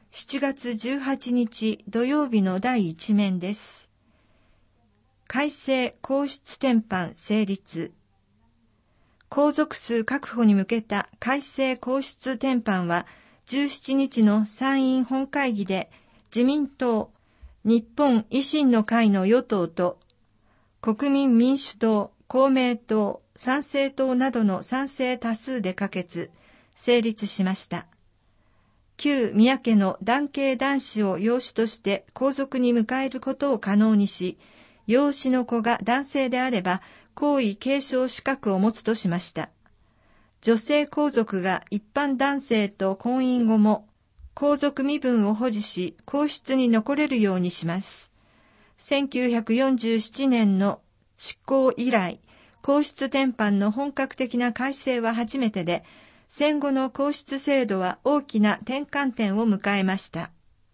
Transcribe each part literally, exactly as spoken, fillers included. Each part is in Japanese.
しちがつじゅうはちにち土曜日の第一面です。改正皇室典範成立。皇族数確保に向けた改正皇室典範はじゅうしちにちの参院本会議で自民党、日本維新の会の与党と国民民主党、公明党、参政党などの賛成多数で可決、成立しました。旧宮家の男系男子を養子として皇族に迎えることを可能にし、養子の子が男性であれば皇位継承資格を持つとしました。女性皇族が一般男性と婚姻後も皇族身分を保持し皇室に残れるようにします。せんきゅうひゃくよんじゅうななねんの施行以来、皇室典範の本格的な改正は初めてで、戦後の皇室制度は大きな転換点を迎えました。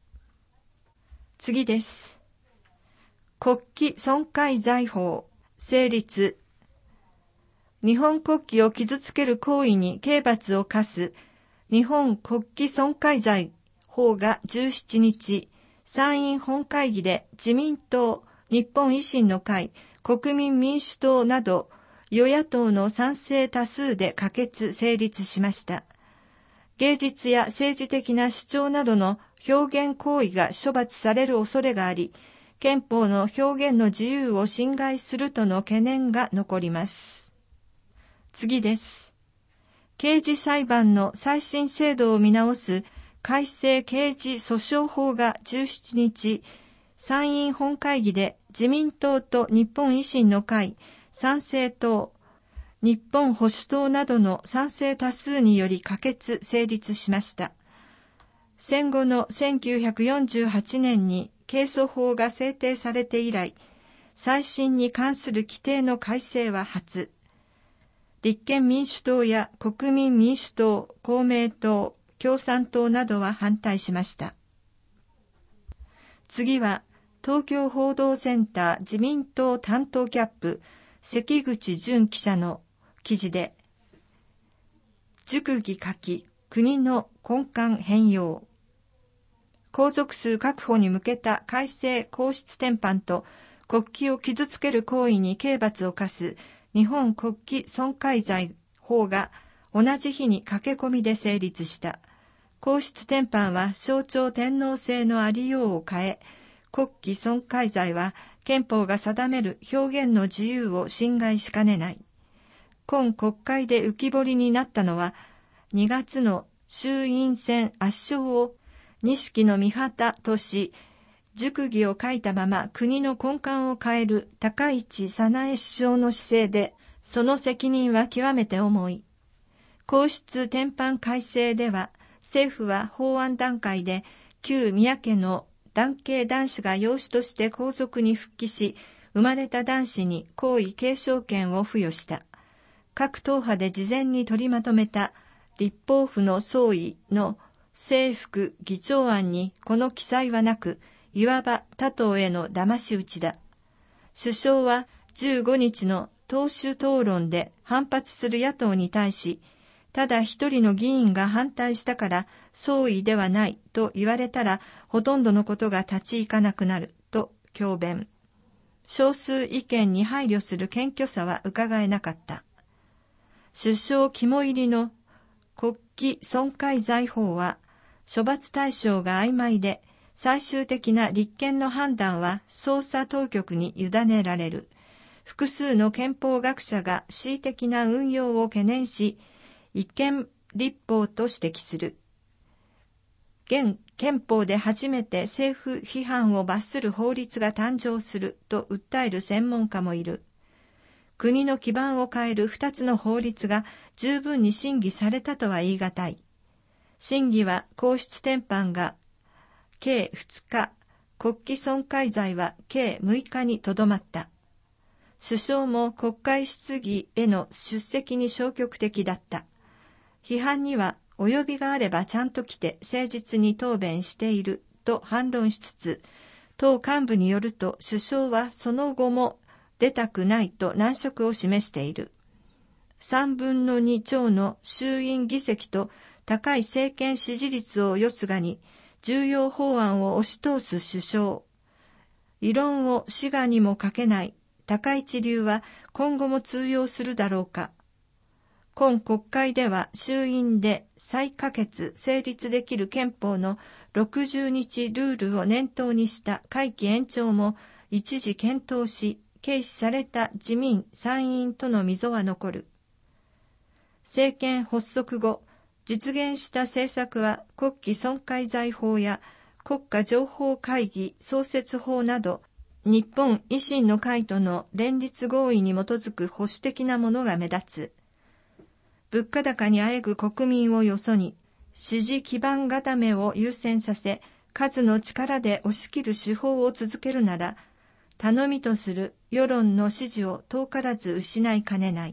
次です。国旗損壊罪法成立。日本国旗を傷つける行為に刑罰を科す日本国旗損壊罪法がじゅうしちにち、参院本会議で自民党、日本維新の会、国民民主党など与野党の賛成多数で可決成立しました。芸術や政治的な主張などの表現行為が処罰される恐れがあり、憲法の表現の自由を侵害するとの懸念が残ります。次です。刑事裁判の再審制度を見直す改正刑事訴訟法がじゅうしちにち、参院本会議で自民党と日本維新の会、参政党、日本保守党などの賛成多数により可決成立しました。戦後のせんきゅうひゃくよんじゅうはちねんに刑訴法が制定されて以来、再審に関する規定の改正は初。立憲民主党や国民民主党、公明党、共産党などは反対しました。次は、東京報道センター自民党担当キャップ、関口淳記者の記事で、熟議書き、国の根幹変容。皇族数確保に向けた改正皇室典範と国旗を傷つける行為に刑罰を課す日本国旗損壊罪法が同じ日に駆け込みで成立した。皇室典範は象徴天皇制のありようを変え、国旗損壊罪は憲法が定める表現の自由を侵害しかねない。今国会で浮き彫りになったのは、にがつの衆院選圧勝を錦の御旗とし、熟議を書いたまま国の根幹を変える高市早苗首相の姿勢で、その責任は極めて重い。皇室典範改正では、政府は法案段階で旧宮家の男系男子が養子として皇族に復帰し、生まれた男子に皇位継承権を付与した。各党派で事前に取りまとめた立法府の総意の正副議長案にこの記載はなく、いわば他党への騙し討ちだ。首相はじゅうごにちの党首討論で反発する野党に対し、ただ一人の議員が反対したから総意ではないと言われたらほとんどのことが立ち行かなくなると強弁。少数意見に配慮する謙虚さは伺えなかった。首相肝入りの国旗損壊罪法は処罰対象が曖昧で、最終的な立憲の判断は捜査当局に委ねられる。複数の憲法学者が恣意的な運用を懸念し、違憲立法と指摘する。現憲法で初めて政府批判を罰する法律が誕生すると訴える専門家もいる。国の基盤を変える二つの法律が十分に審議されたとは言い難い。審議は皇室典範が計ふつか、国旗損壊罪は計むいかにとどまった。首相も国会質疑への出席に消極的だった。批判には及びがあればちゃんと来て誠実に答弁していると反論しつつ、党幹部によると首相はその後も出たくないと難色を示している。さんぶんのにちょうの衆院議席と高い政権支持率をよすがに、 重要法案を押し通す首相。異論を志賀にもかけない高市流は今後も通用するだろうか。今国会では衆院で再可決・成立できる憲法のろくじゅうにちルールを念頭にした会期延長も一時検討し、軽視された自民参院との溝は残る。政権発足後、実現した政策は国旗損壊罪法や国家情報会議創設法など、日本維新の会との連立合意に基づく保守的なものが目立つ。物価高にあえぐ国民をよそに、支持基盤固めを優先させ、数の力で押し切る手法を続けるなら、頼みとする世論の支持を遠からず失いかねない。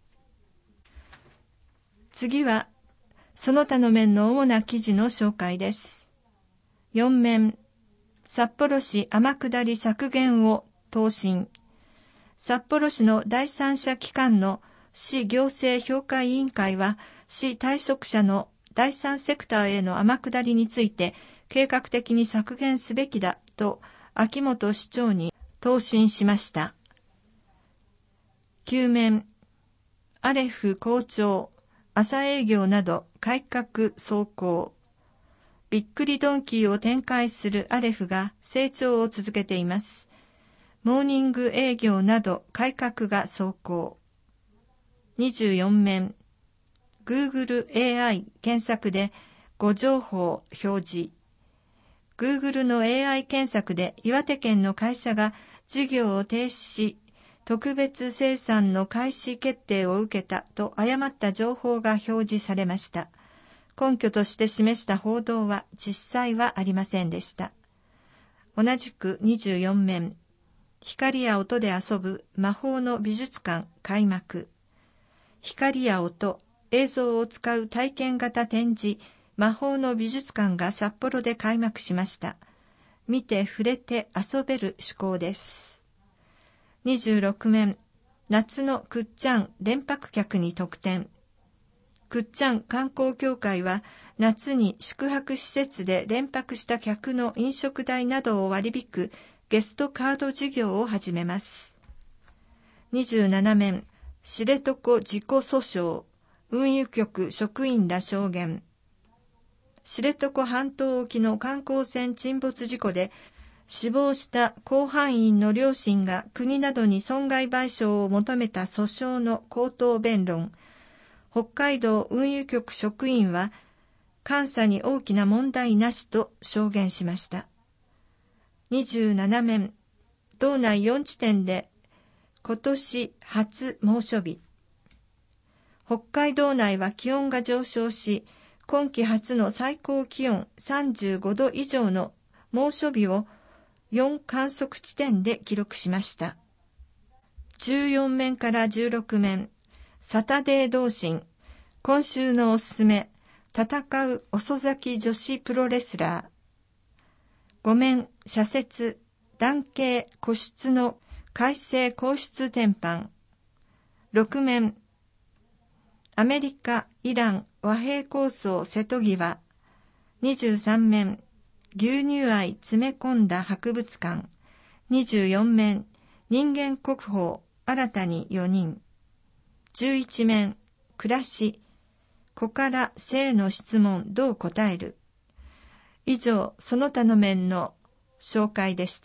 次は、その他の面の主な記事の紹介です。よん面、札幌市天下り削減を答申。札幌市の第三者機関の市行政評価委員会は、市退職者の第三セクターへの天下りについて計画的に削減すべきだと秋元市長に答申しました。きゅう面、アレフ校長、朝営業など改革走行。びっくりドンキーを展開するアレフが成長を続けています。モーニング営業など改革が走行。にじゅうよん面、Google エーアイ 検索で誤情報表示。Google の エーアイ 検索で岩手県の会社が事業を停止し、特別生産の開始決定を受けたと誤った情報が表示されました。根拠として示した報道は実際はありませんでした。同じくにじゅうよん面、光や音で遊ぶ魔法の美術館開幕。光や音、映像を使う体験型展示、魔法の美術館が札幌で開幕しました。見て触れて遊べる趣向です。にじゅうろく面、夏のくっちゃん連泊客に特典。くっちゃん観光協会は夏に宿泊施設で連泊した客の飲食代などを割り引くゲストカード事業を始めます。にじゅうなな面、知床事故訴訟、運輸局職員ら証言。知床半島沖の観光船沈没事故で死亡した甲板員の両親が国などに損害賠償を求めた訴訟の口頭弁論。北海道運輸局職員は監査に大きな問題なしと証言しました。にじゅうなな面、道内よん地点で今年初猛暑日。北海道内は気温が上昇し、今季初の最高気温さんじゅうごど以上の猛暑日をよん観測地点で記録しました。じゅうよん面からじゅうろく面、サタデー同心、今週のおすすめ、戦う遅咲き女子プロレスラー。ご面、社説、男系個室の改正皇室典範。ろく面、アメリカ・イラン和平構想瀬戸際。にじゅうさん面、牛乳愛詰め込んだ博物館。にじゅうよん面、人間国宝新たによにん。じゅういち面、暮らし、子から性の質問どう答える。以上、その他の面の紹介でした。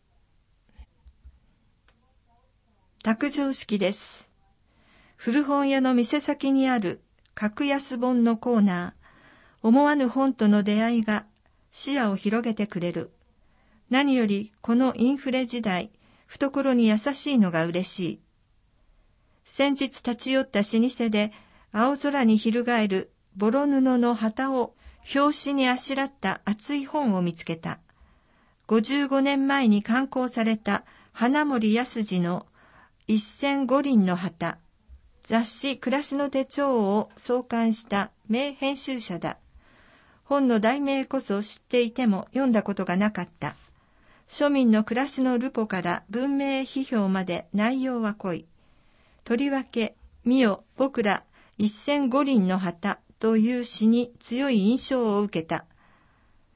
卓上式です。古本屋の店先にある格安本のコーナー、思わぬ本との出会いが視野を広げてくれる。何よりこのインフレ時代、懐に優しいのが嬉しい。先日立ち寄った老舗で青空に翻るボロ布の旗を表紙にあしらった厚い本を見つけた。ごじゅうごねんまえに刊行された花森安次の一銭五輪の旗。雑誌暮らしの手帳を創刊した名編集者だ。本の題名こそ知っていても読んだことがなかった。庶民の暮らしのルポから文明批評まで内容は濃い。とりわけ、見よ僕ら一銭五輪の旗という詩に強い印象を受けた。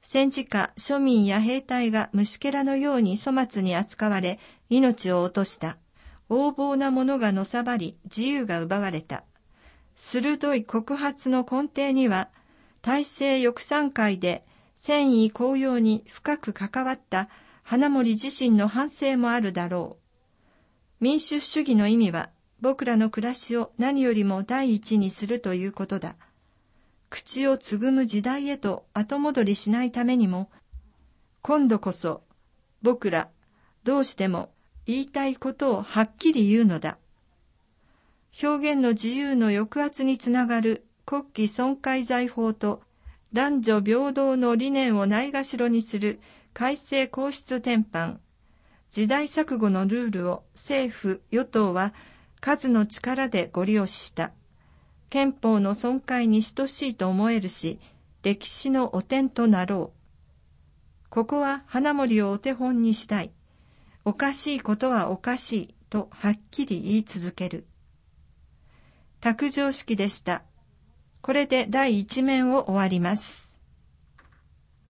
戦時下、庶民や兵隊が虫けらのように粗末に扱われ、命を落とした。横暴な者がのさばり、自由が奪われた。鋭い告発の根底には、大政翼賛会で戦意高揚に深く関わった花森自身の反省もあるだろう。民主主義の意味は、僕らの暮らしを何よりも第一にするということだ。口をつぐむ時代へと後戻りしないためにも、今度こそ僕らどうしても言いたいことをはっきり言うのだ。表現の自由の抑圧につながる国旗損壊罪法と男女平等の理念をないがしろにする改正皇室典範、時代錯誤のルールを政府・与党は数の力でご利用した。憲法の損壊に等しいと思えるし、歴史の汚点となろう。ここは花森をお手本にしたい。おかしいことはおかしいとはっきり言い続ける。卓上式でした。これでだいいち面を終わります。